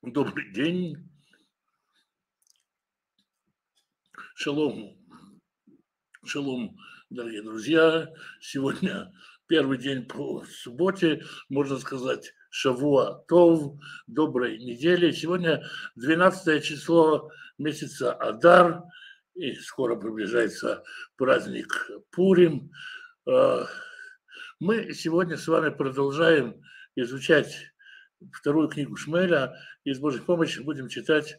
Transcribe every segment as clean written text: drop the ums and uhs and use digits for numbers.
Добрый день. Шалом. Шалом, дорогие друзья. Сегодня первый день по субботе, можно сказать, Шавуа Тов, доброй недели. Сегодня 12 число месяца Адар, и скоро приближается праздник Пурим. Мы сегодня с вами продолжаем изучать вторую книгу Шмуэля, и с Божьей помощью будем читать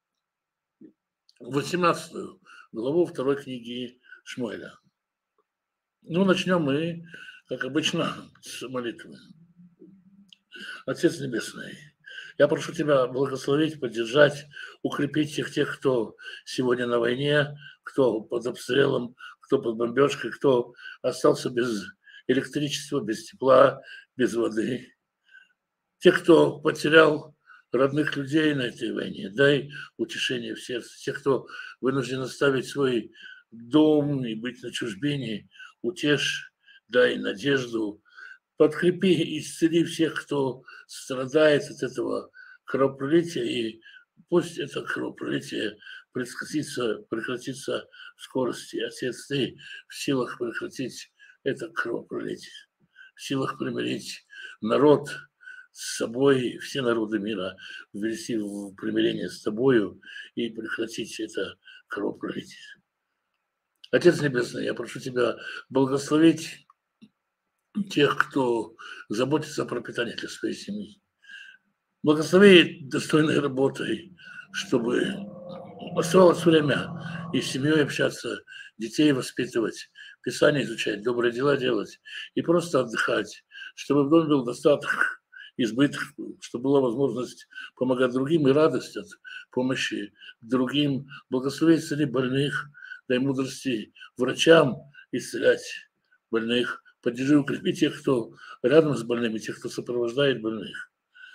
18 главу второй книги Шмуэля. Ну, начнем мы, как обычно, с молитвы. Отец Небесный, я прошу Тебя благословить, поддержать, укрепить всех тех, кто сегодня на войне, кто под обстрелом, кто под бомбежкой, кто остался без электричества, без тепла, без воды. Те, кто потерял родных людей на этой войне, дай утешение в сердце. Те, кто вынужден оставить свой дом и быть на чужбине, утешь, дай надежду. Подкрепи и исцели всех, кто страдает от этого кровопролития, и пусть это кровопролитие прекратится в скорости. Отец, Ты в силах прекратить это кровопролитие, в силах примирить народ с собой, все народы мира, ввести в примирение с Тобою и прекратить это кровопролитие. Отец Небесный, я прошу Тебя благословить тех, кто заботится о пропитании для своей семьи. Благослови достойной работой, чтобы оставалось время и с семьей общаться, детей воспитывать, Писание изучать, добрые дела делать и просто отдыхать, чтобы в доме был достаток, избыток, чтобы была возможность помогать другим и радость от помощи другим. Благослови исцели больных, дай мудрости врачам исцелять больных. Поддержи, укрепи тех, кто рядом с больными, тех, кто сопровождает больных.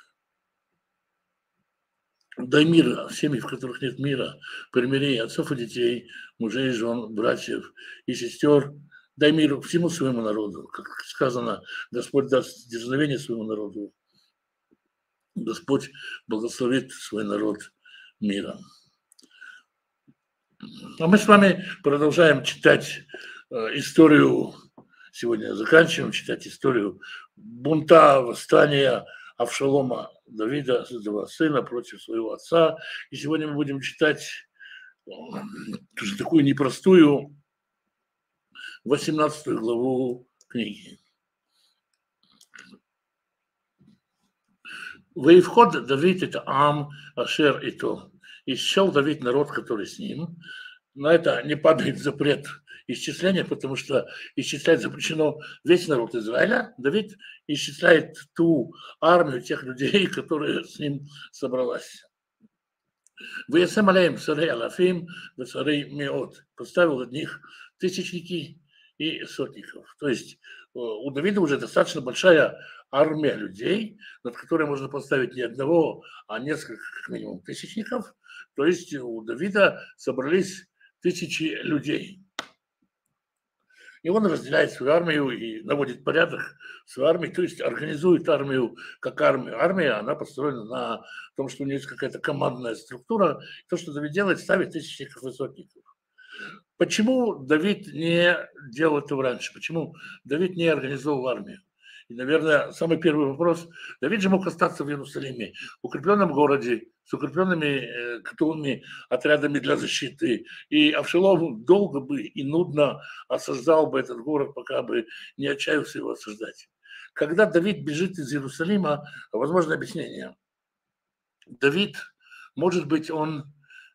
Дай мира семьи, в которых нет мира, примири отцов и детей, мужей и жен, братьев и сестер. Дай мир всему своему народу. Как сказано, Господь даст дерзновение своему народу. Господь благословит свой народ миром. А мы с вами продолжаем читать историю. Сегодня заканчиваем читать историю бунта, восстания Авшалома Давида, своего сына, против своего отца. И сегодня мы будем читать тоже такую непростую 18 главу книги. «Ваивход Давид это Ам, Ашер и то». И счел Давид народ, который с ним. На это не падает запрет исчисления, потому что исчислять запрещено весь народ Израиля. Давид исчисляет ту армию тех людей, которые с ним собралась. «Ваясем алеем царей алафим, царей меот». Поставил от них тысячники и сотников. То есть у Давида уже достаточно большая армия людей, над которой можно поставить не одного, а несколько, как минимум, тысячников. То есть у Давида собрались тысячи людей. И он разделяет свою армию и наводит порядок в своей армии, то есть организует армию как армию. Армия, она построена на том, что у нее есть какая-то командная структура. То, что Давид делает, ставит тысячников и сотников. Почему Давид не делал этого раньше? Почему Давид не организовал армию? И, наверное, самый первый вопрос. Давид же мог остаться в Иерусалиме, в укрепленном городе, с укрепленными готовыми отрядами для защиты. И Авшалом долго бы и нудно осаждал бы этот город, пока бы не отчаялся его осаждать. Когда Давид бежит из Иерусалима, возможно объяснение. Давид, может быть, он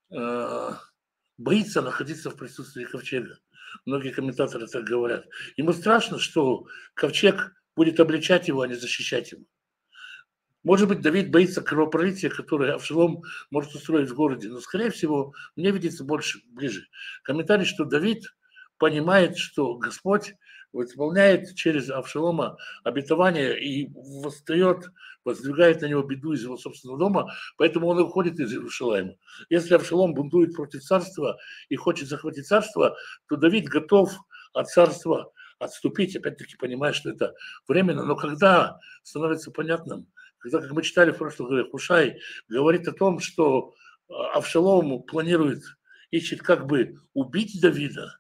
боится находиться в присутствии ковчега. Многие комментаторы так говорят. Ему страшно, что ковчег будет обличать его, а не защищать его. Может быть, Давид боится кровопролития, которое Авшалом может устроить в городе, но, скорее всего, мне видится ближе. Комментарий, что Давид понимает, что Господь выполняет через Авшалома обетование и воздвигает на него беду из его собственного дома, поэтому он и уходит из Иерусалима. Если Авшалом бунтует против царства и хочет захватить царство, то Давид готов от царства отступить, опять-таки понимая, что это временно. Но когда становится понятным, когда, как мы читали в прошлом главе, Хушай говорит о том, что Авшалом планирует, ищет как бы убить Давида,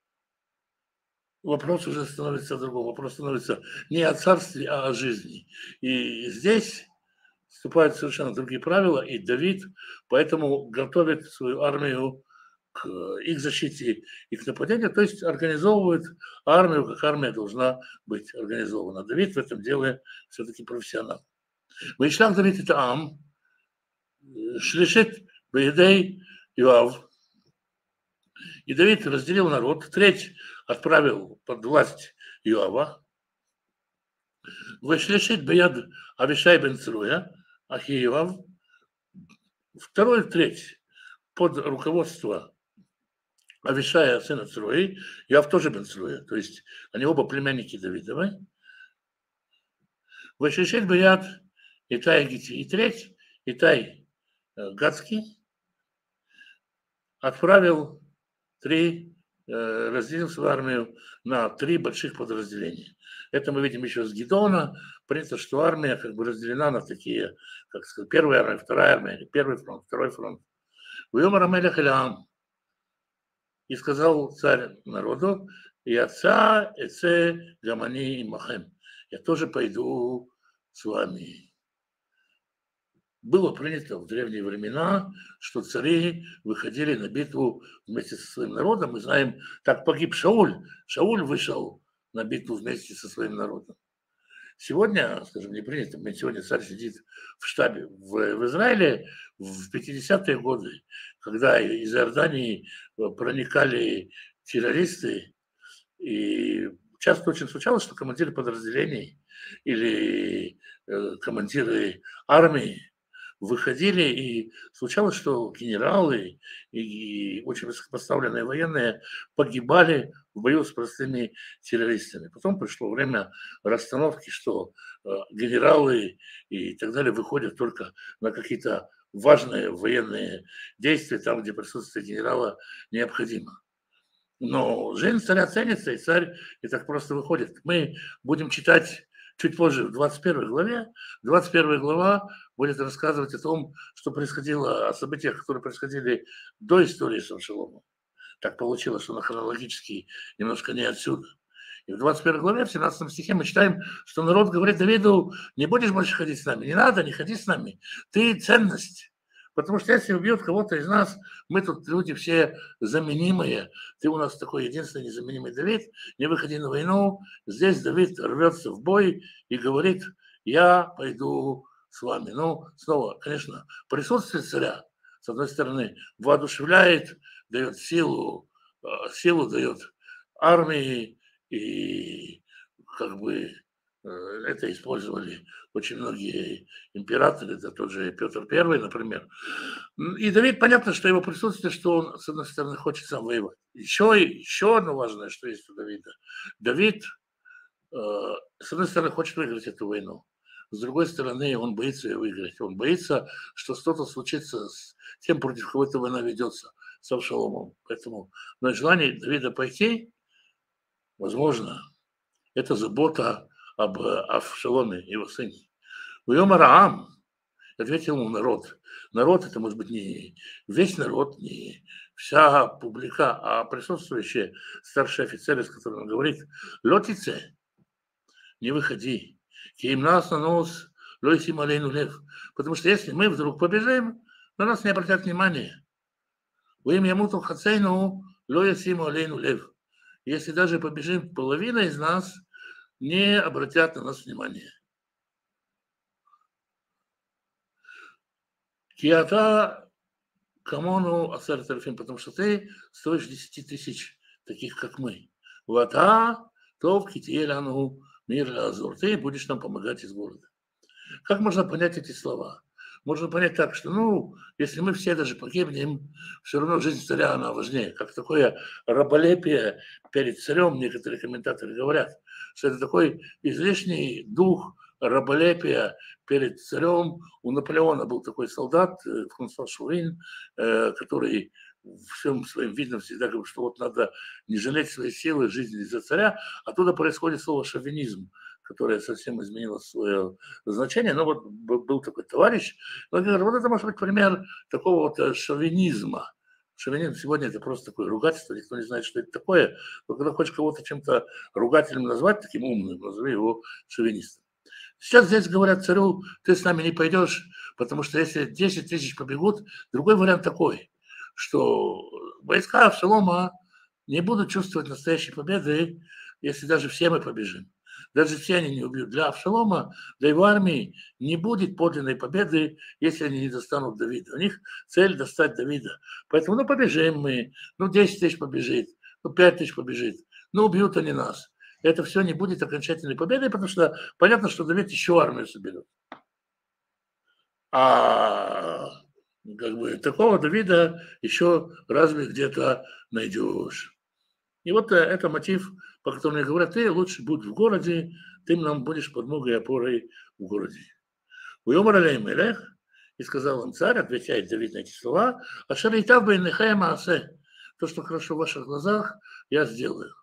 вопрос уже становится другом. Вопрос становится не о царстве, а о жизни. И здесь вступают совершенно другие правила, и Давид поэтому готовит свою армию к их защите и к нападению, то есть организовывает армию, как армия должна быть организована. Давид в этом деле все-таки профессионал. Вайшлах Давид это Ам, Шлишит Баидей Иоав. И Давид разделил народ, треть отправил под власть Иоава, Вайшлишит Баяд Авишай бен Цруя, Ахиевав, вторую треть под руководство Авишая, сына Цруи, Иоав тоже бен Цруя, то есть они оба племянники Давидовы. Вайшлишит Баяд Итай Гити, и треть Итай Гадский отправил разделил свою армию на 3 больших подразделения. Это мы видим еще с Гедеона. Принято, что армия как бы разделена на такие, как сказать, первая армия, вторая армия, или первый фронт, второй фронт. Уйомар амелех эль аам. И сказал царь народу: и отца, эце, гамани и махем. Я тоже пойду с вами. Было принято в древние времена, что цари выходили на битву вместе со своим народом. Мы знаем, так погиб Шауль. Шауль вышел на битву вместе со своим народом. Сегодня, скажем, не принято. Сегодня царь сидит в штабе в Израиле в 50-е годы, когда из Иордании проникали террористы, и часто очень случалось, что командиры подразделений или командиры армии выходили, и случалось, что генералы и очень высокопоставленные военные погибали в бою с простыми террористами. Потом пришло время расстановки, что генералы и так далее выходят только на какие-то важные военные действия, там, где присутствие генерала необходимо. Но жизнь царя ценится, и царь и так просто выходит. Мы будем читать чуть позже, в 21 главе. 21 глава будет рассказывать о том, что происходило, о событиях, которые происходили до истории с Авшаломом. Так получилось, что она хронологически немножко не отсюда. И в 21 главе, в 17 стихе мы читаем, что народ говорит Давиду: не будешь больше ходить с нами, не надо, не ходи с нами, ты ценность. Потому что если убьют кого-то из нас, мы тут люди все заменимые. Ты у нас такой единственный незаменимый Давид, не выходи на войну. Здесь Давид рвется в бой и говорит: я пойду с вами. Ну, снова, конечно, присутствие царя, с одной стороны, воодушевляет, дает силу, силу дает армии, и как бы это использовали очень многие императоры, да тот же Петр I, например. И Давид, понятно, что его присутствие, что он, с одной стороны, хочет сам воевать. Еще одно важное, что есть у Давида. Давид, с одной стороны, хочет выиграть эту войну. С другой стороны, он боится ее выиграть. Он боится, что что-то случится с тем, против кого эта война ведется, с Авшаломом. Поэтому, но желание Давида пойти, возможно, это забота об Авшаломе, его сыне. Уйом Араам, ответил ему народ. Народ — это может быть не весь народ, не вся публика, а присутствующие старшие офицеры, с которыми он говорит: лотице, не выходи, ким нас на нос, лойсим алейну лев. Потому что если мы вдруг побежим, на нас не обратят внимания. Вы им ямуту хацейну, лойсим алейну лев. Если даже побежим, половина из нас не обратят на нас внимания. Киата камону асертальфим, потому что ты стоишь 10 тысяч таких, как мы. Вата, тов, китиеляну, мир азур. Ты будешь нам помогать из города. Как можно понять эти слова? Можно понять так, что, ну, если мы все даже погибнем, все равно жизнь царя, она важнее. Как такое раболепие перед царем, некоторые комментаторы говорят, что это такой излишний дух раболепия перед царем. У Наполеона был такой солдат, Франсуа Шурин, который всем своим видом всегда говорит, что вот надо не жалеть свои силы, жизни за царя. Оттуда происходит слово шовинизм, которое совсем изменило свое значение. Но вот был такой товарищ, он говорит, вот это может быть пример такого вот шовинизма. Шовинизм сегодня это просто такое ругательство, никто не знает, что это такое. Но когда хочешь кого-то чем-то ругательным назвать, таким умным, назови его шовинистом. Сейчас здесь говорят царю, ты с нами не пойдешь, потому что если 10 тысяч побегут, другой вариант такой, что войска Авшалома не будут чувствовать настоящей победы, если даже все мы побежим. Даже все они не убьют. Для Авшалома, для его армии не будет подлинной победы, если они не достанут Давида. У них цель достать Давида. Поэтому, ну, побежим мы, ну, 10 тысяч побежит, ну, 5 тысяч побежит, ну, убьют они нас. Это все не будет окончательной победой, потому что понятно, что Давид еще армию соберет. А как бы такого Давида еще разве где-то найдешь. И вот это мотив, по которому я говорю, ты лучше будь в городе, ты нам будешь подмогой и опорой в городе. Уйомар алей мелех, и сказал им царь, отвечает Давид на эти слова, ашаритав бейнехай маасе, то, что хорошо в ваших глазах, я сделаю.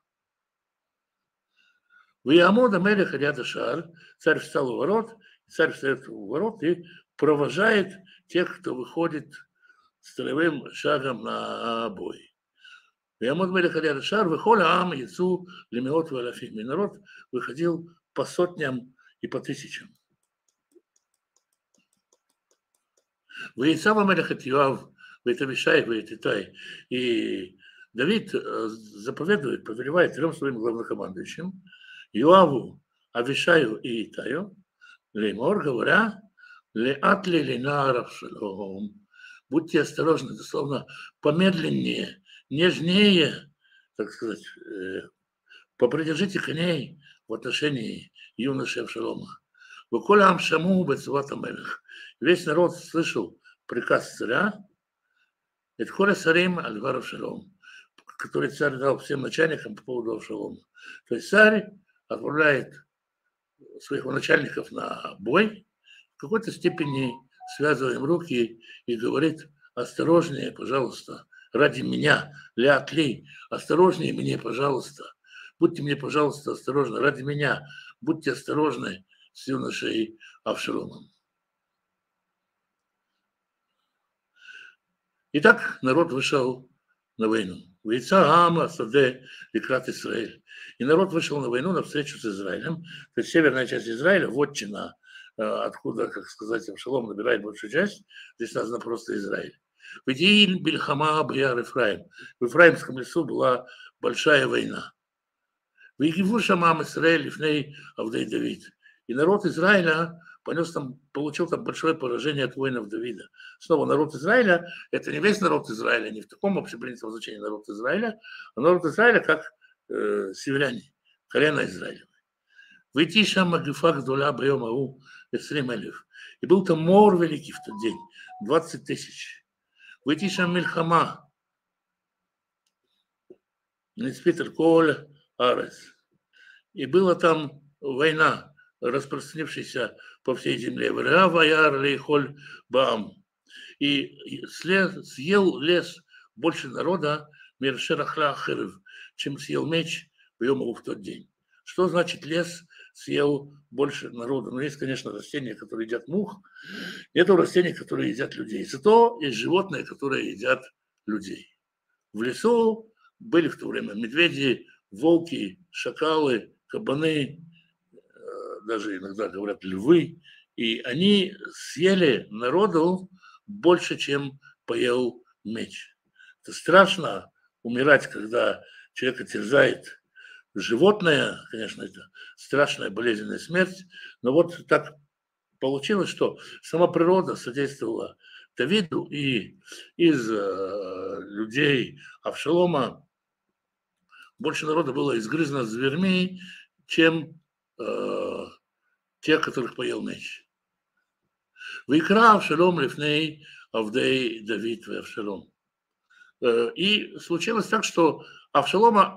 Виамода мелех ряда шар, царь встал у ворот, царь встает у ворот и провожает тех, кто выходит строевым шагом на бой. Виамод мелех ряда шар, выхода ам, яцу, лемеот валафим. И народ выходил по сотням и по тысячам. Вейцава мелех от Йоав, вейтавишай, вейтитай. И Давид заповедует, повелевает 3 своим главнокомандующим, Йоаву, Авишаю и Итаю, леймор, говоря, леатли лина Авшалом. Будьте осторожны, дословно, помедленнее, нежнее, так сказать, попридержите коней в отношении юноши Авшалома. Выколям шаму бецвата мелех. Весь народ слышал приказ царя, это холя сарим альвар Авшалом, который царь дал всем начальникам по поводу Авшалома. То есть царь отправляет своих начальников на бой, в какой-то степени связываем руки и говорит, осторожнее, пожалуйста, ради меня, леатли, осторожнее мне, пожалуйста, будьте мне, пожалуйста, осторожны, ради меня, будьте осторожны с юношей Авшаломом. Итак, народ вышел на войну. И народ вышел на войну навстречу с Израилем. То есть северная часть Израиля, вотчина, откуда, как сказать, Авшалом набирает большую часть, здесь сказано просто Израиль. В Бильхама Бьяр Ефраим. В Ефраимском лесу была большая война. В Егиву Шамам Исраиль Лифней Авдей Давид. И народ Израиля получил там большое поражение от воинов Давида. Снова народ Израиля, это не весь народ Израиля, не в таком общепринятом значении народ Израиля, а народ Израиля как северяне, колено Израиля. Выйти шам магифах дуля бьем ау элев. И был там мор великий в тот день, 20 тысяч. Выйти шам мильхама, Ницпитер Коль Арес. И была там война, распространившаяся по всей земле. И съел лес больше народа, чем съел меч в тот день. Что значит лес съел больше народа? Ну, есть, конечно, растения, которые едят мух, это растения, которые едят людей. Зато есть животные, которые едят людей. В лесу были в то время медведи, волки, шакалы, кабаны, даже иногда говорят львы, и они съели народу больше, чем поел меч. Это страшно умирать, когда человека терзает животное, конечно, это страшная болезненная смерть, но вот так получилось, что сама природа содействовала Давиду, и из людей Авшалома больше народа было изгрызено зверьми, чем тех, которых поел меч. Выкра Авшалом лифней Авдей Давид в Авшалом. И случилось так, что Авшалома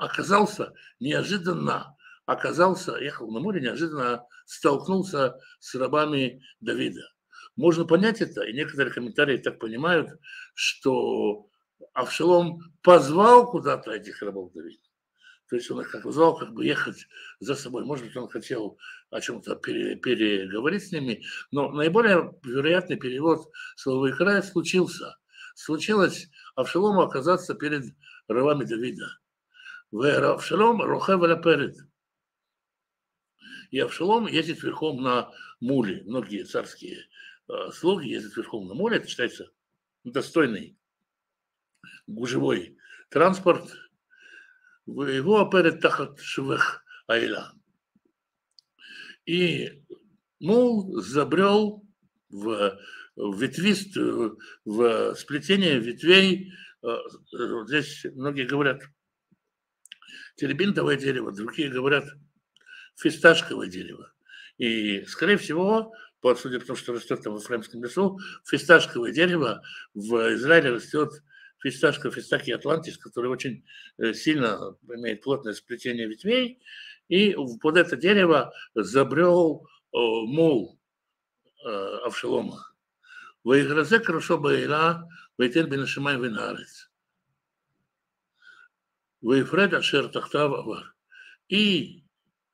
ехал на море, неожиданно столкнулся с рабами Давида. Можно понять это, и некоторые комментарии так понимают, что Авшалом позвал куда-то этих рабов Давида. То есть он их как бы звал, как бы ехать за собой. Может быть, он хотел о чем-то переговорить с ними, но наиболее вероятный перевод слова «икра» случился. Случилось Авшалому оказаться перед рабами Давида. Авшалом рухев аля перед. И Авшалом ездит верхом на муле. Многие царские слуги ездят верхом на муле. Это считается достойный гужевой транспорт. Его перед тахат швех айла. И мул забрел в ветвистую, в сплетение ветвей. Здесь многие говорят теребинтовое дерево, другие говорят фисташковое дерево. И, скорее всего, судя по тому, что растет там в Ефраимском лесу, фисташковое дерево в Израиле растет фистакия атлантис, который очень сильно имеет плотное сплетение ветвей, и под это дерево забрел мул Авшалома. Ваигразе хорошо баила, вайтен бен шамай венарец. Ваифред ашер тахтав авар. И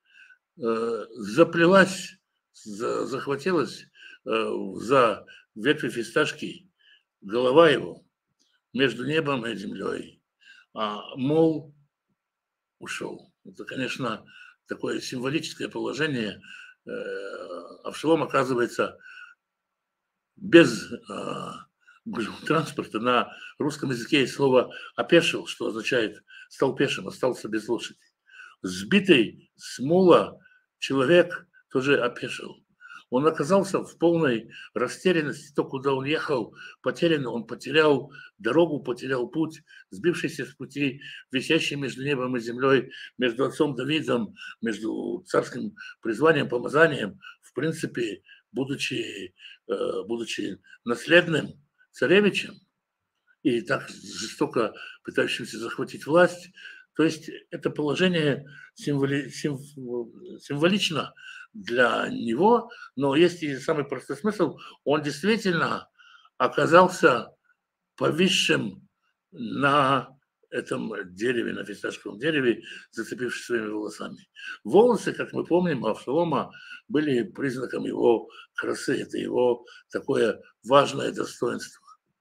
заплелась, захватилась за ветви фисташки голова его между небом и землей, а мол ушел. Это, конечно, такое символическое положение. Авшалом оказывается без транспорта. На русском языке есть слово «опешил», что означает «стал пешим», остался без лошади. Сбитый с мула человек тоже опешил. Он оказался в полной растерянности, то, куда он ехал, потерянно, он потерял дорогу, потерял путь, сбившийся с пути, висящий между небом и землей, между отцом Давидом, между царским призванием, помазанием, в принципе, будучи наследным царевичем и так жестоко пытающимся захватить власть. То есть это положение символично для него, но есть и самый простой смысл. Он действительно оказался повисшим на этом дереве, на фисташковом дереве, зацепившись своими волосами. Волосы, как мы помним, Авшалома были признаком его красы. Это его такое важное достоинство.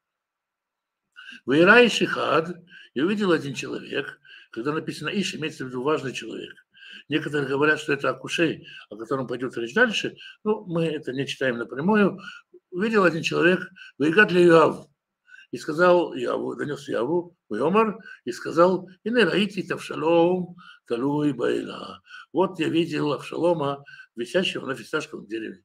Ваирай Шихад, и увидел один человек, когда написано «Иш», имеется в виду важный человек. Некоторые говорят, что это Акушей, о котором пойдет речь дальше, но мы это не читаем напрямую. Увидел один человек, Ваигад ли Юав, и сказал Яву, донес Яву, Вайомар, и сказал, и не раити Авшалом, талуй байла. Вот я видел Авшалома, висящего на фисташковом дереве.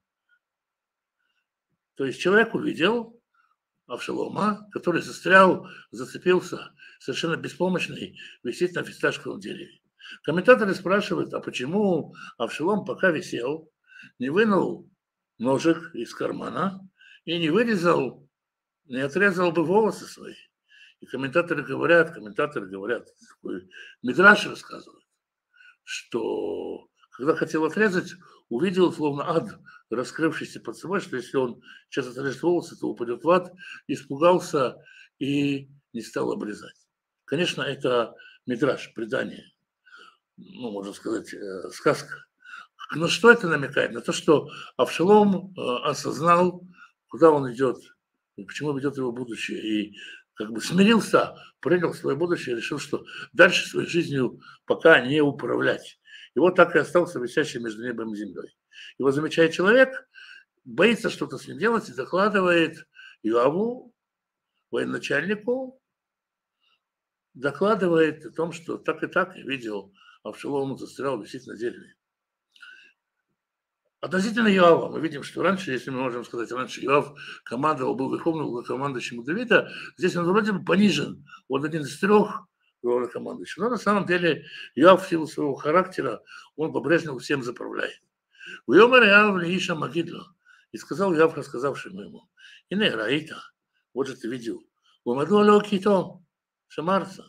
То есть человек увидел Авшалома, который застрял, зацепился, совершенно беспомощный, висит на фисташковом дереве. Комментаторы спрашивают, а почему Авшалом, пока висел, не вынул ножик из кармана и не вырезал, не отрезал бы волосы свои. И комментаторы говорят, такой Мидраш рассказывает, что когда хотел отрезать, увидел словно ад, раскрывшийся под собой, что если он сейчас отрежет волосы, то упадет в ад, испугался и не стал обрезать. Конечно, это Мидраш, предание, можно сказать, сказка. Но что это намекает? На то, что Авшалом осознал, куда он идет, и почему ведет его будущее, и как бы смирился, принял свое будущее, решил, что дальше своей жизнью пока не управлять. И вот так и остался висящий между небом и землей. Его замечает человек, боится что-то с ним делать и докладывает Юаву, военачальнику, докладывает о том, что так и так я видел, Авшалом застрял, висит на дереве. Относительно Юава мы видим, что раньше, если мы можем сказать, раньше Юав командовал, был верховным главнокомандующим у Давида, здесь он вроде бы понижен, он один из трех главнокомандующих. Но на самом деле Юав в силу своего характера, он по-прежнему всем заправляет. Уйомар Юав Лииша Магидло, и сказал Юав, рассказавшему ему, и не Раита, вот же ты видел, Умаду Алокито, Шамарца.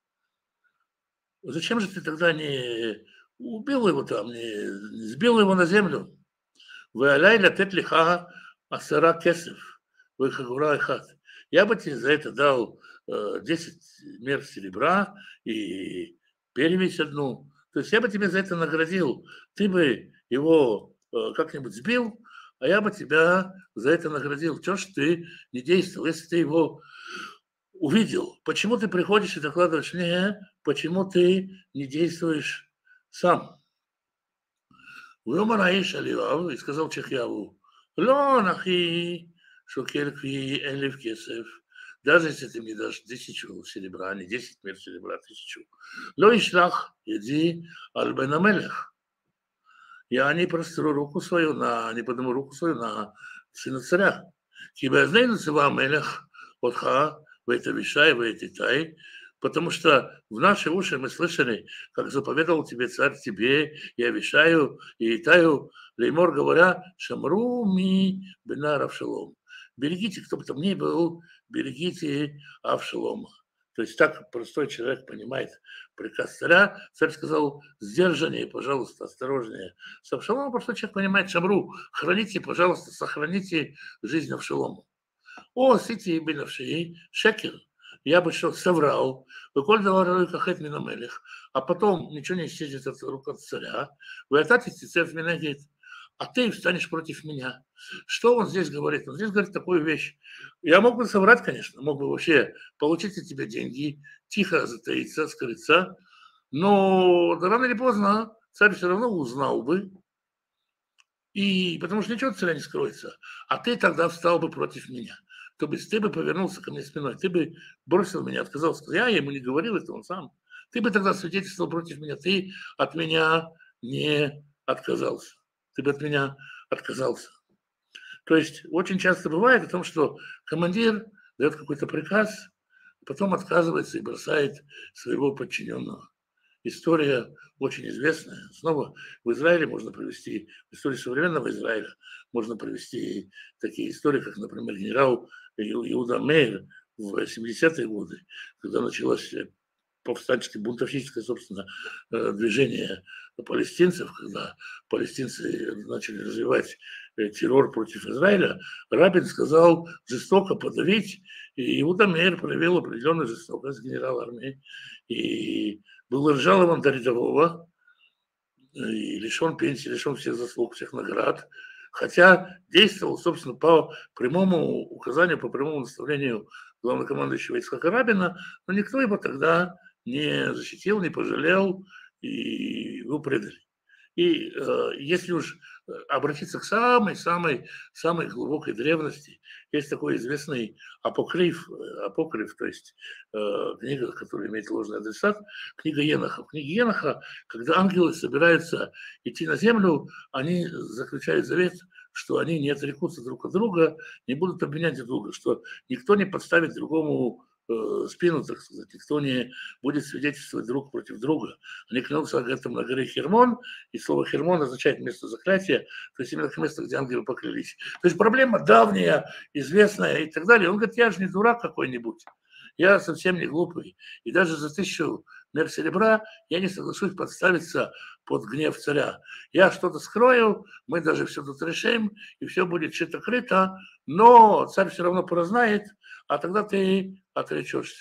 Зачем же ты тогда не убил его там, не сбил его на землю? Валяй латет лиха асара кесев, выхагура и хат. Я бы тебе за это дал 10 мер серебра и перевесь одну. То есть я бы тебя за это наградил. Ты бы его как-нибудь сбил, а я бы тебя за это наградил. Чего ж ты не действовал, если ты его увидел? Почему ты приходишь и докладываешь мне, почему ты не действуешь сам? ויאמר האיש על יואב, сказал Чехьяву, לא אנכי שוקל כפי 1000 כסף, даже если ты мне дашь 1000 серебра, не 10 мер серебра, 1000, לא ישלח ידי על בן המלך. Я не простру руку свою не подниму руку свою на сына царя. כי באזנינו ציווה המלך אותך ואת אבישי ואת איתי, потому что в наши уши мы слышали, как заповедовал тебе царь, тебе и Авишаю, и Итаю, леймор, говоря, шамру ми бена Авшалом. Берегите, кто бы там ни был, берегите Авшалома. То есть так простой человек понимает приказ царя. Царь сказал, сдержаннее, пожалуйста, осторожнее. С Авшаломом простой человек понимает, шамру, храните, пожалуйста, сохраните жизнь Авшалому. О, сити бенавши, шекер. Я бы что соврал, выколь давай кахет минамелих, а потом ничего не исчезнет от рук от царя, вы отатите царь меня говорит, а ты встанешь против меня. Что он здесь говорит? Он здесь говорит такую вещь. Я мог бы соврать, конечно, мог бы вообще получить от тебя деньги, тихо затаиться, скрыться, но рано или поздно царь все равно узнал бы, и потому что ничего от царя не скроется, а ты тогда встал бы против меня. То есть ты бы повернулся ко мне спиной, ты бы бросил меня, отказался, сказал, я ему не говорил это, он сам. Ты бы тогда свидетельствовал против меня, ты от меня не отказался. Ты бы от меня отказался. То есть очень часто бывает о том, что командир дает какой-то приказ, потом отказывается и бросает своего подчиненного. История очень известная. Снова в Израиле можно привести, в истории современного Израиля можно привести такие истории, как, например, генерал Иуда Мейер в 70-е годы, когда началось повстанческое, бунтовщическое, собственно, движение палестинцев, когда палестинцы начали развивать террор против Израиля, Рабин сказал жестоко подавить, и Иуда Мейер проявил определенную жестокость, генерал армии, и был разжалован до рядового, и лишен пенсии, лишен всех заслуг, всех наград, хотя действовал, собственно, по прямому указанию, по прямому наставлению главнокомандующего Ицхака Рабина, но никто его тогда не защитил, не пожалел, и его предали. И если уж обратиться к самой глубокой древности, есть такой известный апокриф, то есть книга, которая имеет ложный адресат, книга Еноха. В книге Еноха, когда ангелы собираются идти на землю, они заключают завет, что они не отрекутся друг от друга, не будут обвинять друг друга, что никто не подставит другому спину, так сказать, никто не будет свидетельствовать друг против друга. Они клянутся об этом на горе Хермон, и слово Хермон означает место заклятия, то есть именно место, где ангелы поклялись. То есть проблема давняя, известная и так далее. Он говорит, я же не дурак какой-нибудь, я совсем не глупый, и даже за 1000 мер серебра я не соглашусь подставиться под гнев царя. Я что-то скрою, мы даже все тут решим, и все будет шито-крыто, но царь все равно прознает, а тогда ты отречешься.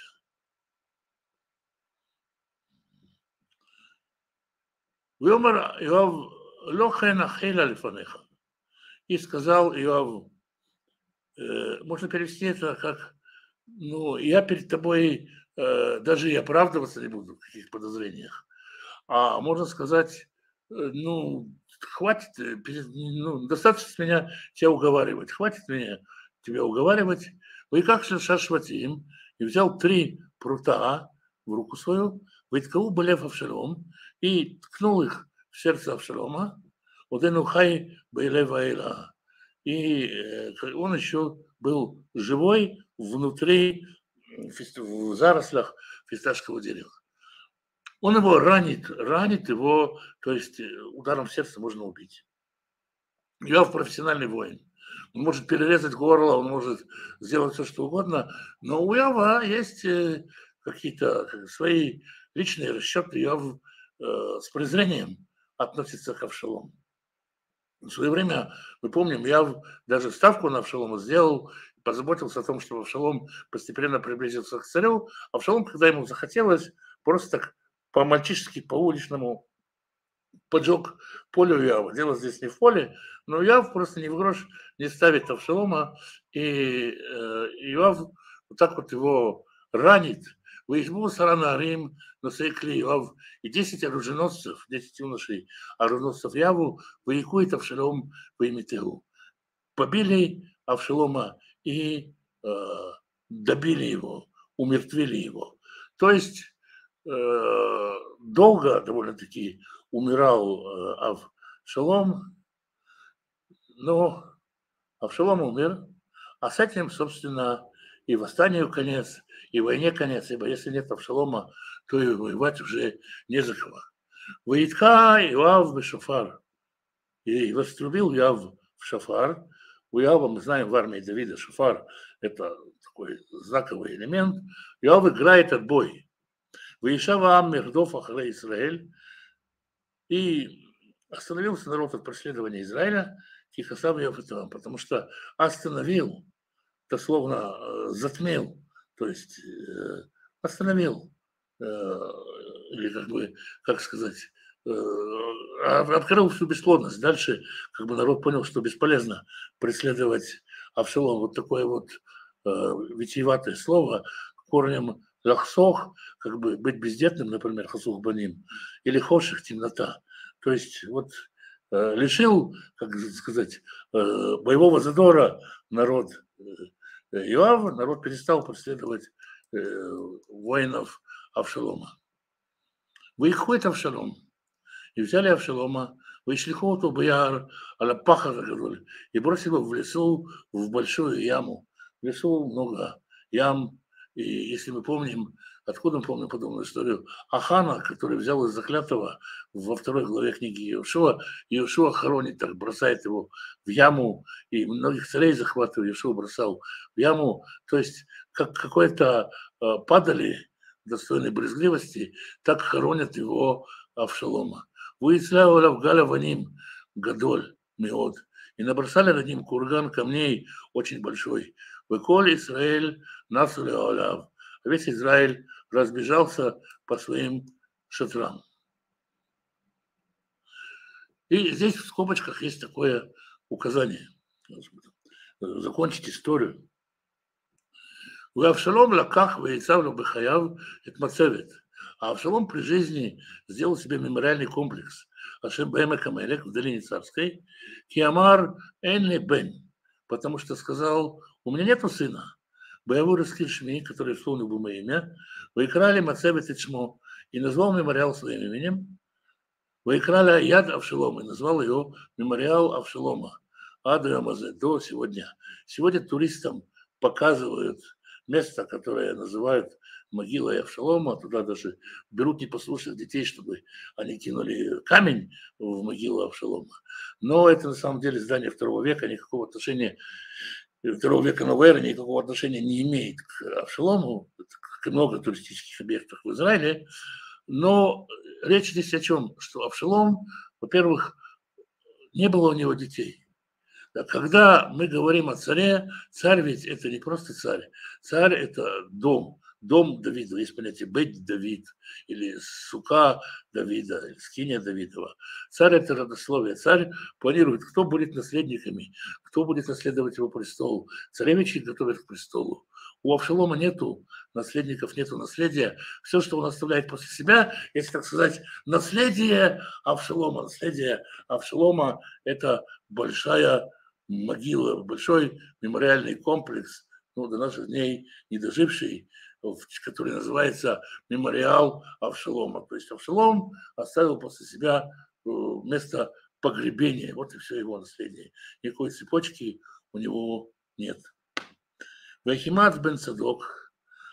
ויאמר יואב, לא כן אחילה לפניך. И сказал Иову, можно перевести это как, ну, я перед тобой даже и оправдываться не буду в каких подозрениях. А можно сказать, ну, хватит, ну, достаточно с меня тебя уговаривать, хватит меня тебя уговаривать. Вы как же шашватим, и взял 3 прута в руку свою, выткал Балев Авшалом, и ткнул их в сердце Авшалома, вот Энухай Байлевайла. И он еще был живой внутри, в зарослях фисташкового дерева. Он его ранит его, то есть ударом в сердце можно убить. Иов профессиональный воин. Он может перерезать горло, он может сделать все, что угодно, но у Иова есть какие-то свои личные расчеты. Иов с презрением относится к Авшалому. В свое время, мы помним, Иов даже ставку на Авшалома сделал, позаботился о том, чтобы Авшалом постепенно приблизился к царю. Авшалом, когда ему захотелось, просто так по-мальчишески, по-уличному поджег поле Иоава. Дело здесь не в поле, но Иоав просто ни в грош не ставит Авшалома, и Иоав вот так вот его ранит. Выезбу Сарана Рим, но Сейкли Иоав, и 10 оруженосцев, 10 юношей оруженосцев Яву, воякует Авшалом по Имитегу. Побили Авшалома и добили его, умертвили его. То есть долго довольно-таки умирал Авшалом, но Авшалом умер, а с этим, собственно, и восстанию конец, и войне конец, ибо если нет Авшалома, то и воевать уже не за кого. Воитка Иоав бешофар, и вострубил Иоав в шофар. У Иоава, мы знаем, в армии Давида шофар – это такой знаковый элемент. Иоав играет отбой. Ваишава ам мирдов ахре Исраэль, и остановился народ от преследования Израиля, Кихасав Яфетам, потому что остановил, дословно затмил, то есть остановил, или как бы, как сказать, открыл всю бесплодность. Дальше как бы народ понял, что бесполезно преследовать Авшалом. Вот такое вот витиеватое слово корнем лахсох, как бы быть бездетным, например, хасух баним, или хоших, темнота. То есть вот лишил, как сказать, боевого задора народ Иоава, народ перестал преследовать воинов Авшалома. Выходит Авшалом, и взяли Авшалома, вышлихоту Баяр, Алапаха Гадоль, и бросили его в лесу, в большую яму. В лесу много ям, и если мы помним, откуда мы помним подобную историю, Ахана, который взял из заклятого во второй главе книги Иошуа хоронит, так бросает его в яму, и многих царей захватывает, Иошуа бросал в яму, то есть как какой-то падали достойной брезгливости, так хоронят его Авшалома. Выясляла в Галя Ваним Гадоль Меод, и набросали над ним курган камней очень большой. Выколь Израиль насули Оляв. Весь Израиль разбежался по своим шатрам. И здесь в скобочках есть такое указание. Закончить историю. Авшалом лаках вейцавлю бехаяв это мацевет. А Авшалом при жизни сделал себе мемориальный комплекс Ашем Бэмек Амелек в долине царской, Киамар Энли Бен, потому что сказал, у меня нету сына, Боевой Раскишми, который вспомнил бы мое имя, выкрали Мацевет и Чмо, и назвал мемориал своим именем, выкрали Яд Авшалом, и назвал ее мемориал Авшалома, Аду Ямазе, до сегодня. Сегодня туристам показывают место, которое называют могилой Авшалома, туда даже берут непослушных детей, чтобы они кинули камень в могилу Авшалома. Но это на самом деле здание 2 века, никакого отношения, 2 века новой эры никакого отношения не имеет к Авшалому, как и много туристических объектов в Израиле. Но речь здесь о чем? Что Авшалом, во-первых, не было у него детей. Когда мы говорим о царе, царь ведь это не просто царь. Царь – это дом Давида. Есть понятие Бейт Давид, или Сука Давида, или Скиния Давидова. Царь – это родословие. Царь планирует, кто будет наследниками, кто будет наследовать его престол. Царевичи готовят к престолу. У Авшалома нету наследников, нету наследия. Все, что он оставляет после себя, если так сказать, наследие Авшалома. Наследие Авшалома – это большая могила, большой мемориальный комплекс, ну, до наших дней не доживший, который называется мемориал Авшалома. То есть Авшалом оставил после себя место погребения. Вот и все его наследие. Никакой цепочки у него нет. Ахимац бен Цадок,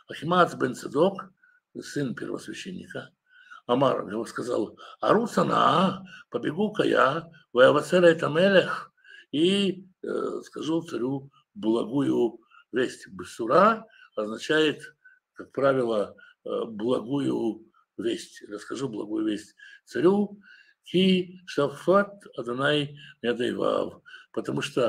сын первосвященника, Амар его сказал, Арусана, побегу-ка я, Ваявасера это Мелех, и скажу царю благую весть. Бесура означает, как правило, благую весть. Расскажу благую весть царю. Ки шафат Адонай Медайвав, потому что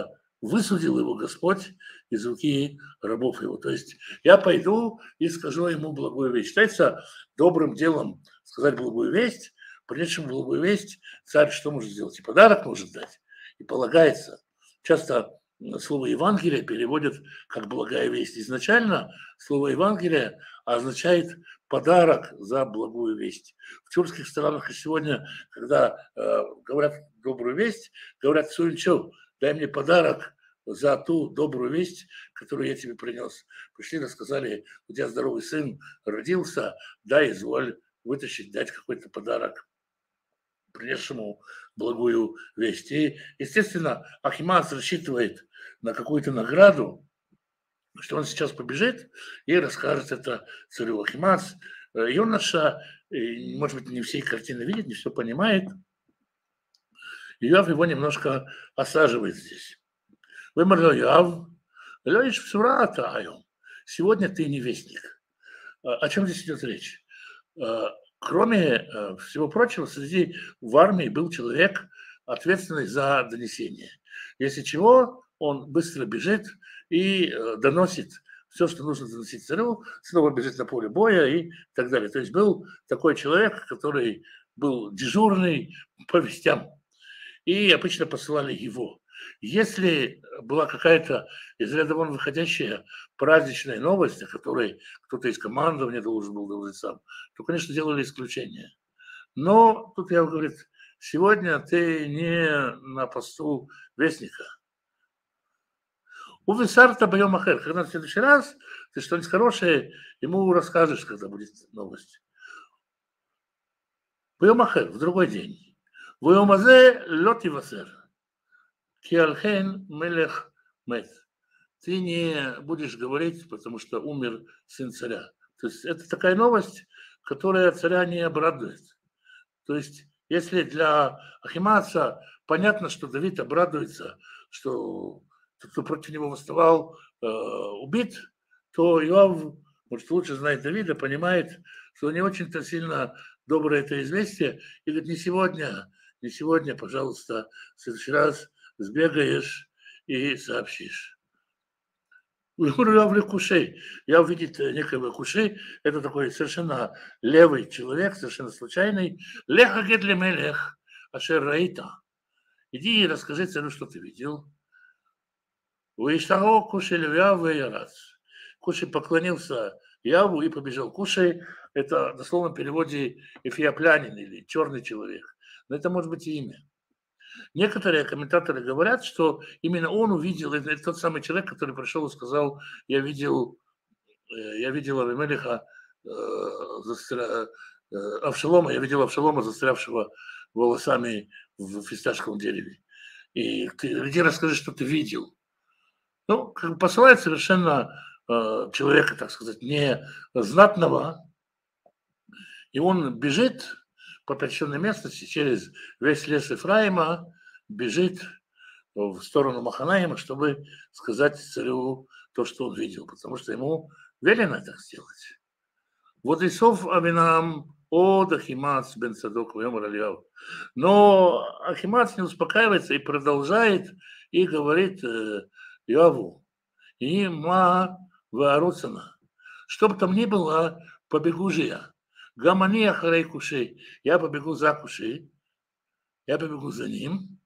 высудил его Господь из руки рабов его. То есть я пойду и скажу ему благую весть. Считается добрым делом сказать благую весть, принесшему благую весть, царь что может сделать? И подарок может дать, и полагается. Часто слово Евангелие переводят как благая весть. Изначально слово Евангелие означает подарок за благую весть. В тюркских странах и сегодня, когда говорят добрую весть, говорят «Суинчо, дай мне подарок за ту добрую весть, которую я тебе принес». Пришли, рассказали, у тебя здоровый сын родился, дай, изволь вытащить, дать какой-то подарок принесшему благую весть. И, естественно, Ахимац рассчитывает на какую-то награду, что он сейчас побежит и расскажет это царю. Ахимац, юноша, может быть, не всей картины видит, не все понимает. Иов его немножко осаживает здесь. Вымер Иов, Лёиш псура атаю. Сегодня ты не вестник. О чем здесь идет речь? Кроме всего прочего, среди в армии был человек, ответственный за донесение. Если чего, он быстро бежит и доносит все, что нужно доносить царю, снова бежит на поле боя и так далее. То есть был такой человек, который был дежурный по вестям. И обычно посылали его. Если была какая-то из ряда вон выходящая праздничная новость, о которой кто-то из командования должен был доложить сам, то, конечно, делали исключение. Но тут я говорю, сегодня ты не на посту вестника. У Висарта боем ахер, когда в следующий раз ты что-нибудь хорошее ему расскажешь, когда будет новость. Боем ахер, в другой день. ביום הזה לא תיווסר, כי על כן מלך מת. Ты не будешь говорить, потому что умер сын царя. То есть это такая новость, которая царя не обрадует. То есть если для Ахимаца понятно, что Давид обрадуется, что тот, кто против него восставал, убит, то Иов, может, лучше знает Давида, понимает, что не очень-то сильно доброе это известие, и говорит, не сегодня, пожалуйста, в следующий раз сбегаешь и сообщишь. Я увидит некого Кушей, это такой совершенно левый человек, совершенно случайный. Леха гедли мелех, ашер раита. Иди и расскажи царю, что ты видел. Уиштаго Кушей левяв и ярас. Кушей поклонился Яву и побежал. Кушей – это в дословном переводе эфиоплянин или черный человек. Но это может быть и имя. Некоторые комментаторы говорят, что именно он увидел, это тот самый человек, который пришел и сказал, я видел Авимелеха, Авшалома, я видел Авшалома, застрявшего волосами в фисташковом дереве. И ты иди расскажи, что ты видел. Ну, как бы посылает совершенно человека, так сказать, не знатного, и он бежит по прочтенной местности через весь лес Ефраима, бежит в сторону Маханаима, чтобы сказать царю то, что он видел, потому что ему велено так сделать. Вот Исов Авинам от Ахимац бен Садок вемер Ильяв. Но Ахимац не успокаивается и продолжает, и говорит Иову, и ма вааруцана. Что бы там ни было, побегу же я. Гамани ахарей Кушей. Я побегу за Кушей. Я побегу за ним.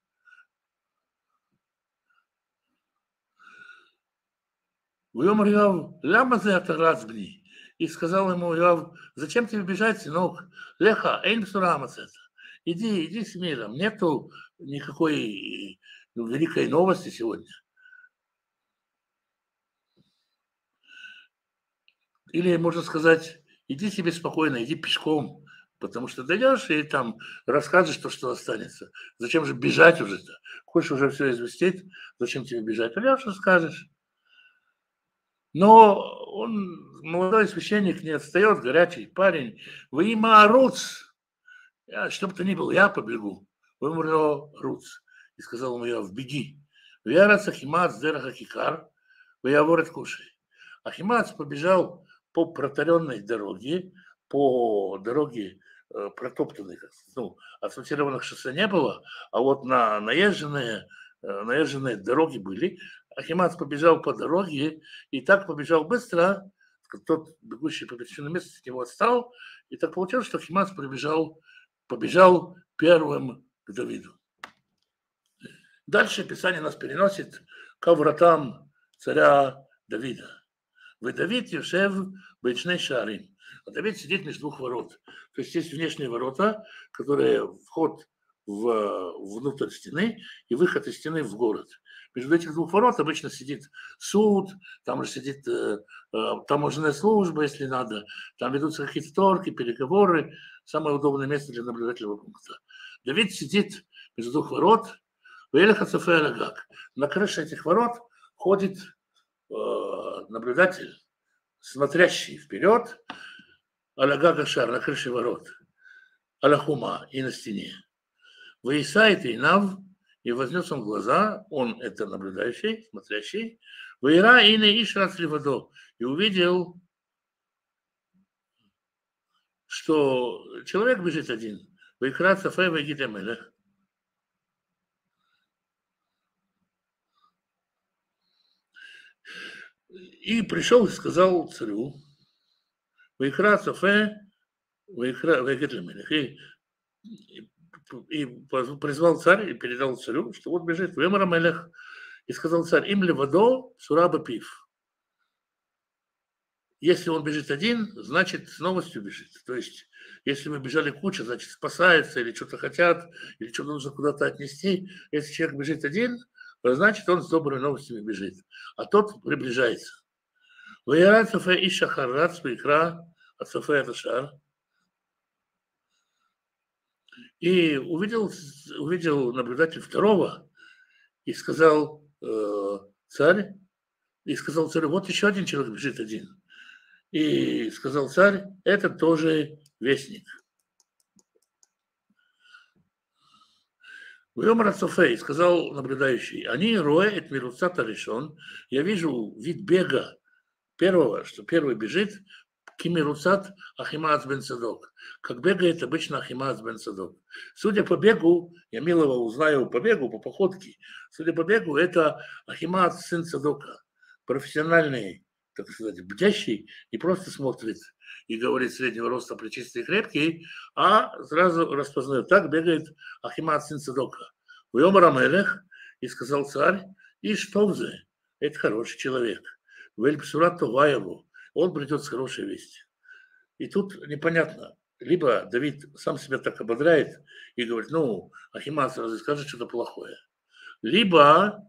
Вьомар Иов, ляма зе атарас бни. И сказал ему Иов, зачем тебе бежать, сынок? Леха, эйн псурамацет. Иди с миром. Нету никакой великой новости сегодня. Или можно сказать, иди себе спокойно, иди пешком, потому что дойдешь и там расскажешь то, что останется. Зачем же бежать уже-то? Хочешь уже все известить, зачем тебе бежать? Пойдешь, расскажешь. Но он, молодой священник, не отстает, горячий парень. Вы има руц. Что бы то ни было, я побегу. Вы ему руц. И сказал ему я, беги. Вярац Ахимац дераха кикар, выяворет кушай. Ахимац побежал по протаренной дороге, по дороге протоптанной, асфальтированных шоссе не было, а вот на наезженные наезженные дороги были. Ахимац побежал по дороге и так побежал быстро, тот, бегущий по причинному месту, от него отстал, и так получилось, что Ахимац побежал первым к Давиду. Дальше Писание нас переносит к вратам царя Давида. Вы Давид Йошев Бейчней Шаарим. А Давид сидит между двух ворот. То есть есть внешние ворота, которые вход внутрь стены и выход из стены в город. Между этих двух ворот обычно сидит суд, там же сидит таможенная служба, если надо, там ведутся какие-то торги, переговоры. Самое удобное место для наблюдательного пункта. Давид сидит между двух ворот, на крыше этих ворот ходит наблюдатель, смотрящий вперед, аля шар, на крыше ворот, аля хума, и на стене. Выисает и нав, и вознес он глаза, он это наблюдающий, смотрящий, выира и не ишрат ливадо, и увидел, что человек бежит один. Выкра цафе вегит амелех. И пришел и сказал царю, Выкра цафе вегит амелех. И призвал царь и передал царю, что вот бежит Вемар амелех. И сказал царь, им ли водо сураба пив. Если он бежит один, значит с новостью бежит. То есть, если мы бежали куча, значит спасается, или что-то хотят, или что-то нужно куда-то отнести. Если человек бежит один, значит он с добрыми новостями бежит. А тот приближается. И увидел наблюдатель второго, и сказал царь, вот еще один человек бежит один. И сказал царь, это тоже вестник. Вьомар Софей, сказал наблюдающий, они роет мируцата решен, я вижу вид бега первого, что первый бежит, кимируцат Ахимац бен Садок, как бегает обычно Ахимац бен Садок. Судя по бегу, я милого узнаю по бегу, по походке, судя по бегу, это Ахимац сын Садока, профессиональный, так сказать, бдящий, не просто смотрит и говорит среднего роста, плечистый и крепкий, а сразу распознает. Так бегает Ахимац сын Садока. Вьомар амелех, и сказал царь, и что взе, это хороший человек. Вельпсурат Товаеву, он придет с хорошей вестью. И тут непонятно, либо Давид сам себя так ободряет и говорит, ну, Ахимац разве скажет что-то плохое, либо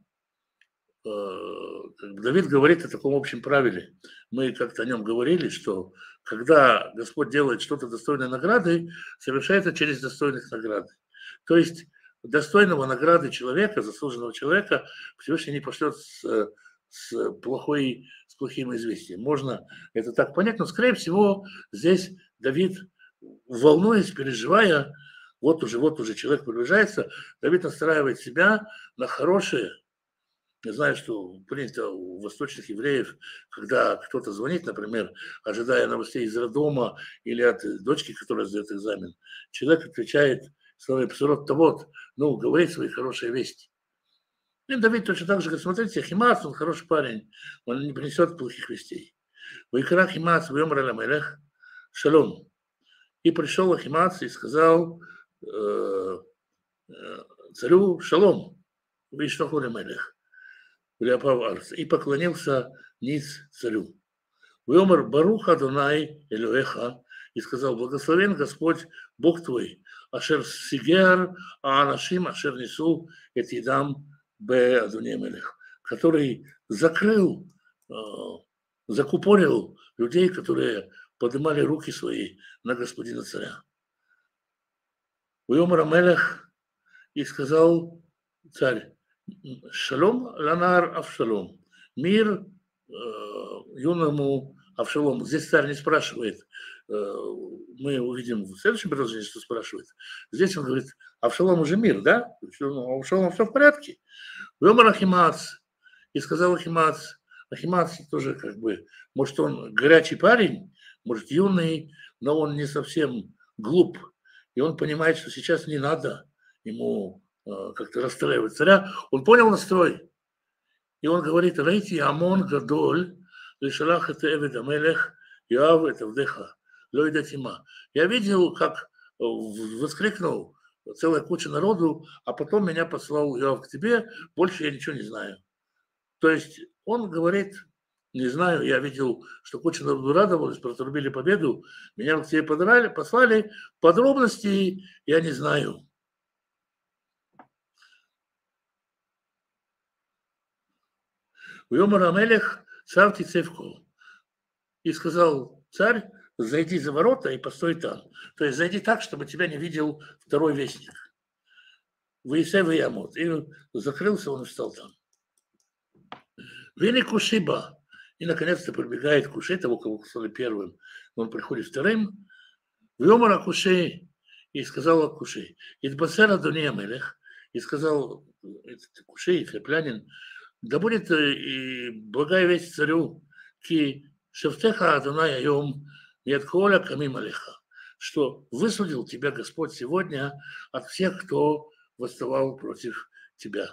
Давид говорит о таком общем правиле. Мы как-то о нем говорили, что когда Господь делает что-то достойной награды, совершается через достойных награды. То есть достойного награды человека, заслуженного человека, Всевышний не пошлет с плохим известием. Можно это так понять, но, скорее всего, здесь Давид, волнуясь, переживая, вот уже человек приближается, Давид настраивает себя на хорошее. Я знаю, что принято у восточных евреев, когда кто-то звонит, например, ожидая новостей из роддома или от дочки, которая сдает экзамен, человек отвечает словами «псурот тавот», ну, говорит свои хорошие вести. И Давид точно так же говорит, смотрите, Ахимац, он хороший парень, он не принесет плохих вестей. Вайкра Ахимац вьомар аль амелех шалом. И пришел Ахимац и сказал царю шалом, виштаху амелех. И поклонился низ царю. Вьомар Барух Адонай Элюэха, и сказал, благословен Господь, Бог твой, ашер сигер аанашим ашер несу эт едам бе Адоне Мелех, который закупорил людей, которые поднимали руки свои на господина царя. Вьомар Амелех, и сказал царь, шалом ланар Авшалом, мир юному Авшалому. Здесь царь не спрашивает, мы увидим в следующем предложении, что спрашивает. Здесь он говорит, Авшалом уже мир, да? Авшалом все в порядке. Вьомар Ахимац, и сказал Ахимац тоже как бы, может он горячий парень, может юный, но он не совсем глуп. И он понимает, что сейчас не надо ему как-то расстраивать царя, он понял настрой. И он говорит: «Рейти амон гадоль, лишалах это эвед амелех, Йоав это вдеха, лойда тима». Я видел, как воскликнул целая куча народу, а потом меня послал Йоав к тебе, больше я ничего не знаю. То есть он говорит: не знаю, я видел, что куча народу радовалась, протрубили победу, меня к тебе послали, подробностей я не знаю. Уйомар Амелех царь Цевко. И сказал царь: зайди за ворота и постой там. То есть зайди так, чтобы тебя не видел второй вестник. Выесай Ваямот. И закрылся, он и встал там. Вели Кушиба. И наконец-то прибегает Кушей, того, кого послали первым. Он приходит вторым. Вьомара Кушей. И сказал Кушей: Идбасера Дуния Мелех. И сказал Кушей, эфиоплянин: да будет и благая весть царю, ки шевтеха Адонай айом миэтколя камим алеха, что высудил тебя Господь сегодня от всех, кто восставал против тебя.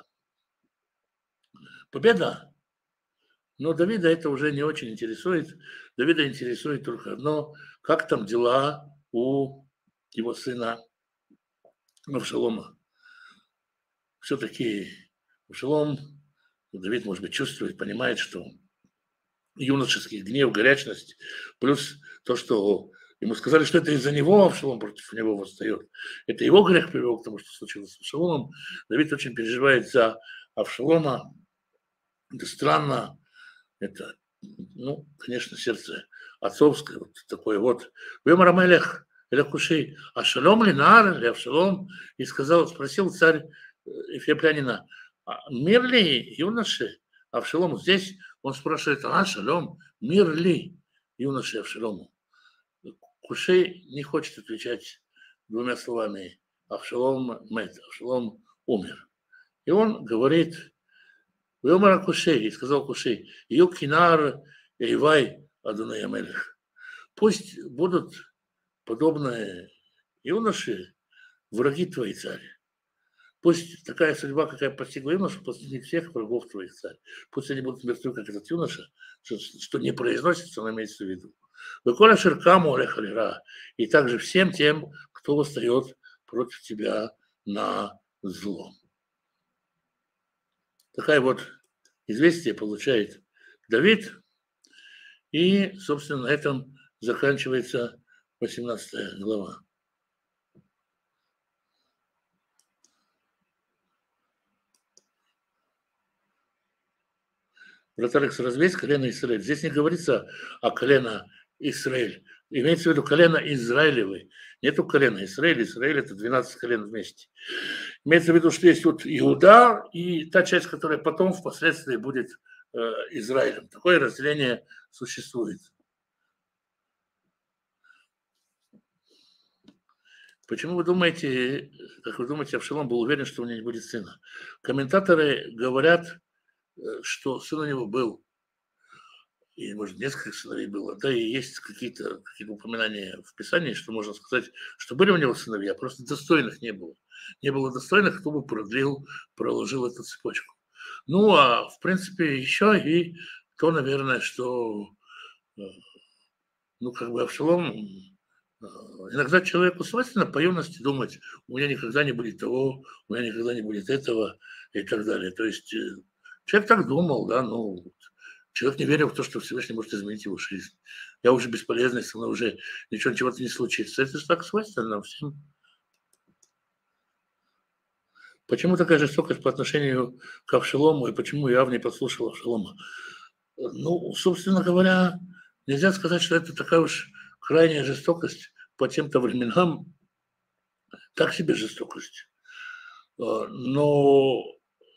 Победа. Но Давида это уже не очень интересует. Давида интересует только одно: как там дела у его сына Авшалома. Все-таки Авшалом, Давид, может быть, чувствует, понимает, что юношеский гнев, горячность, плюс то, что ему сказали, что это из-за него Авшалом против него восстает. Это его грех привел к тому, что случилось с Авшаломом. Давид очень переживает за Авшалома. Это странно. Это, ну, конечно, сердце отцовское, вот такое вот. Вемар Амелех Элякушей, а шалом ли нар, или Авшалом? И сказал, спросил царь эфиоплянина: мир ли, юноши, Авшалому? Здесь он спрашивает: шалом, мир ли, юноши Авшалому? Кушей не хочет отвечать двумя словами: Авшалом мет, Авшалом умер. И он говорит: Вьомара Кушей, и сказал Кушей: Юкинар Эйвай Адонай Амелех. Пусть будут подобные юноши враги твои, царь. Пусть такая судьба, какая постигла юношу, постигнет всех врагов твоих, царь. Пусть они будут мертвы, как этот юноша, что не произносится, но имеется в виду. Выколя ширкаму алехалира. И также всем тем, кто восстает против тебя на зло. Такая вот известие получает Давид. И, собственно, на этом заканчивается 18 глава. Брат Алекс, развесь колено Израиль. Здесь не говорится о колено Израиль. Имеется в виду колено Израилевы. Нету колена Израиль. Израиль – это 12 колен вместе. Имеется в виду, что есть вот Иуда и та часть, которая потом впоследствии будет Израилем. Такое разделение существует. Почему вы думаете, как вы думаете, Авшалом был уверен, что у него не будет сына? Комментаторы говорят, что сын у него был, и, может, несколько сыновей было, да, и есть какие-то упоминания в Писании, что можно сказать, что были у него сыновья, просто достойных не было. Не было достойных, кто бы проложил эту цепочку. Ну, а в принципе еще и то, наверное, что, ну, как бы Авшалом, иногда человеку свойственно по юности думать: у меня никогда не будет того, у меня никогда не будет этого и так далее. То есть человек так думал, да, ну, человек не верил в то, что Всевышний может изменить его жизнь. Я уже бесполезный, со мной уже ничего, чего-то не случится. Это же так свойственно нам всем. Почему такая жестокость по отношению к Авшалому, и почему Иав не послушал Авшалома? Ну, собственно говоря, нельзя сказать, что это такая уж крайняя жестокость по тем-то временам. Так себе жестокость. Но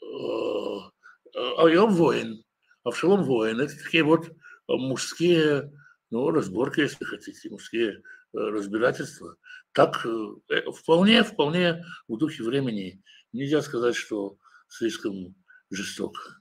Иов воин, Авшалом воин. Это такие вот мужские, ну, разборки, если хотите, мужские разбирательства. Так вполне в духе времени. Нельзя сказать, что слишком жестоко.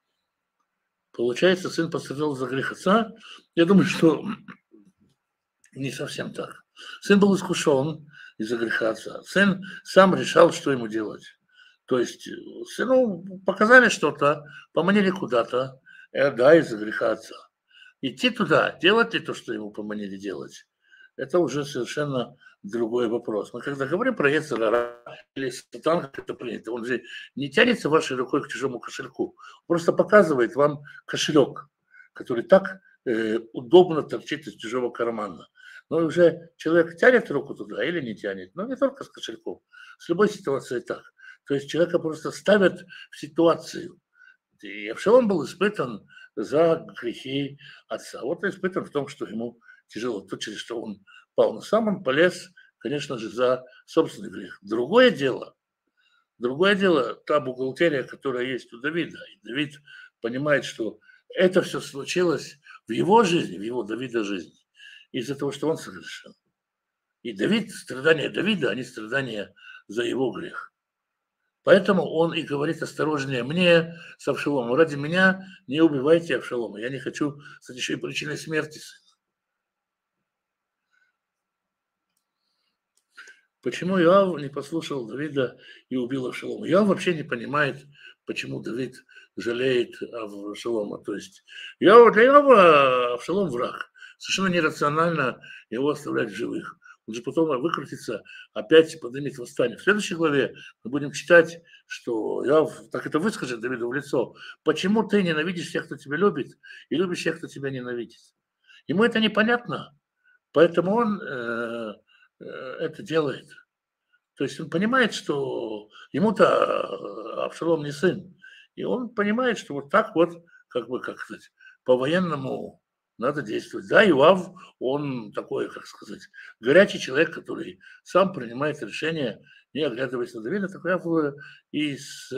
Получается, сын пострадал за грех отца. Я думаю, что Не совсем так. Сын был искушен из-за греха отца. Сын сам решал, что ему делать. То есть сыну показали что-то, поманили куда-то, да, из-за греха отца. Идти туда, делать ли то, что ему поманили делать, это уже совершенно другой вопрос. Мы когда говорим про Ецер-ара или сатан, как это принято, он же не тянется вашей рукой к чужому кошельку, он просто показывает вам кошелек, который так удобно торчит из чужого кармана. Но уже человек тянет руку туда или не тянет, но не только с кошельком, с любой ситуацией так. То есть человека просто ставят в ситуацию. И Авшалом был испытан за грехи отца. Вот он испытан в том, что ему тяжело, то, через что он пал. Но сам он полез, конечно же, за собственный грех. Другое дело, та бухгалтерия, которая есть у Давида. И Давид понимает, что это все случилось в его жизни, в его Давида жизни, из-за того, что он согрешил. И Давид, страдания Давида, они страдания за его грех. Поэтому он и говорит: осторожнее мне с Авшаломом. Ради меня не убивайте Авшалома. Я не хочу стать еще и причиной смерти сына. Почему Иоав не послушал Давида и убил Авшалома? Иоав вообще не понимает, почему Давид жалеет Авшалома. То есть для Иоава Авшалом враг. Совершенно нерационально его оставлять в живых. Он же потом выкрутится, опять поднимет восстание. В следующей главе мы будем читать, что Иоав так это выскажет Давиду в лицо. Почему ты ненавидишь тех, кто тебя любит, и любишь тех, кто тебя ненавидит? Ему это непонятно, поэтому он это делает. То есть он понимает, что ему-то Авшалом не сын. И он понимает, что вот так вот, как сказать, по-военному надо действовать. Да, Иоав, он такой, как сказать, горячий человек, который сам принимает решения, не оглядываясь на Давида. Так Иоав и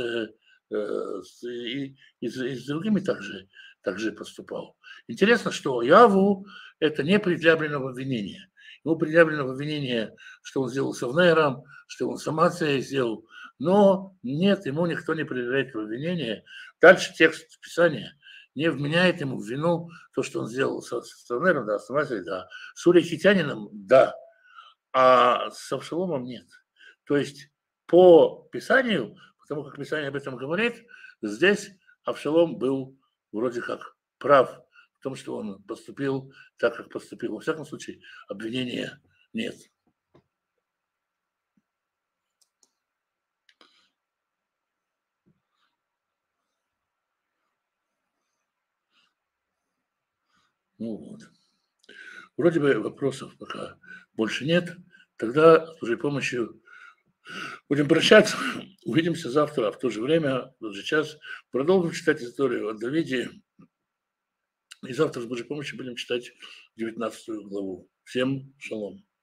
с другими также поступал. Интересно, что Иоаву это не предъявлено обвинение. Ему предъявлено обвинение, что он сделал с Авнером, что он с Амацией сделал. Но нет, ему никто не предъявляет обвинение. Дальше текст Писания не вменяет ему в вину то, что он сделал с Авнером, да, с Амацией, да. С Урихитянином, да. А с Авшаломом нет. То есть по Писанию, потому как Писание об этом говорит, здесь Авшалом был вроде как прав в том, что он поступил так, как поступил. Во всяком случае, обвинения нет. Ну вот. Вроде бы вопросов пока больше нет. Тогда с Божьей помощью будем прощаться. Увидимся завтра в то же время, в тот же час. Продолжим читать историю о Давиде. И завтра с Божьей помощью будем читать 19 главу. Всем шалом.